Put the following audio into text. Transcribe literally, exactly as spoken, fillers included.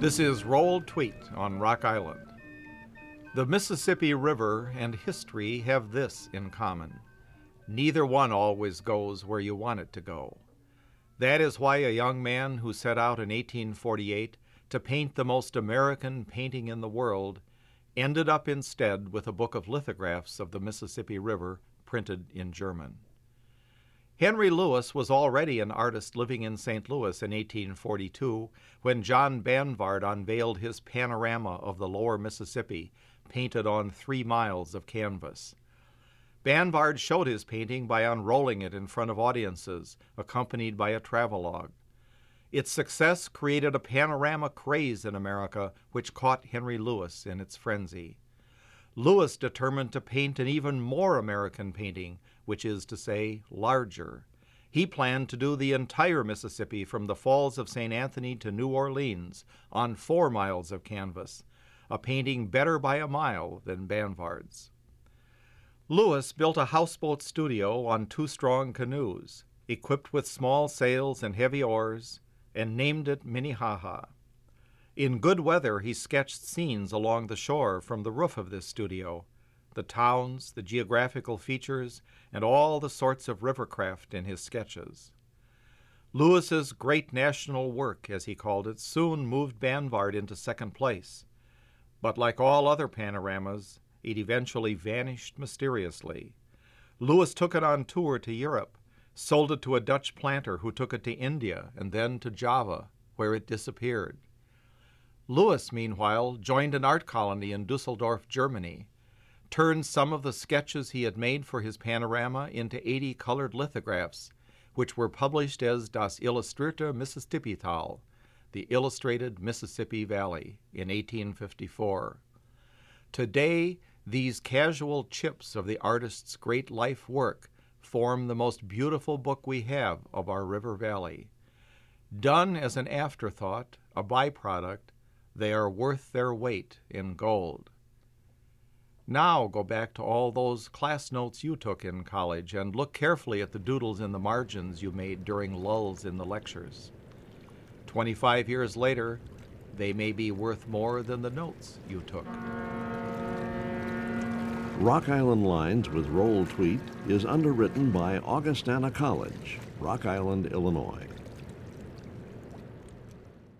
This is Roll Tweet on Rock Island. The Mississippi River and history have this in common. Neither one always goes where you want it to go. That is why a young man who set out in eighteen forty-eight to paint the most American painting in the world ended up instead with a book of lithographs of the Mississippi River printed in German. Henry Lewis was already an artist living in Saint Louis in eighteen forty-two when John Banvard unveiled his panorama of the lower Mississippi, painted on three miles of canvas. Banvard showed his painting by unrolling it in front of audiences, accompanied by a travelogue. Its success created a panorama craze in America which caught Henry Lewis in its frenzy. Lewis determined to paint an even more American painting, which is to say, larger. He planned to do the entire Mississippi from the Falls of Saint Anthony to New Orleans on four miles of canvas, a painting better by a mile than Banvard's. Lewis built a houseboat studio on two strong canoes, equipped with small sails and heavy oars, and named it Minnehaha. In good weather, he sketched scenes along the shore from the roof of this studio, the towns, the geographical features, and all the sorts of rivercraft in his sketches. Lewis's great national work, as he called it, soon moved Banvard into second place. But like all other panoramas, it eventually vanished mysteriously. Lewis took it on tour to Europe, sold it to a Dutch planter who took it to India and then to Java, where it disappeared. Lewis, meanwhile, joined an art colony in Dusseldorf, Germany, turned some of the sketches he had made for his panorama into eighty colored lithographs, which were published as Das Illustrierte Mississippital, the Illustrated Mississippi Valley, in eighteen fifty-four. Today, these casual chips of the artist's great life work form the most beautiful book we have of our river valley. Done as an afterthought, a byproduct, they are worth their weight in gold. Now go back to all those class notes you took in college and look carefully at the doodles in the margins you made during lulls in the lectures. Twenty-five years later, they may be worth more than the notes you took. Rock Island Lines with Roll Tweet is underwritten by Augustana College, Rock Island, Illinois.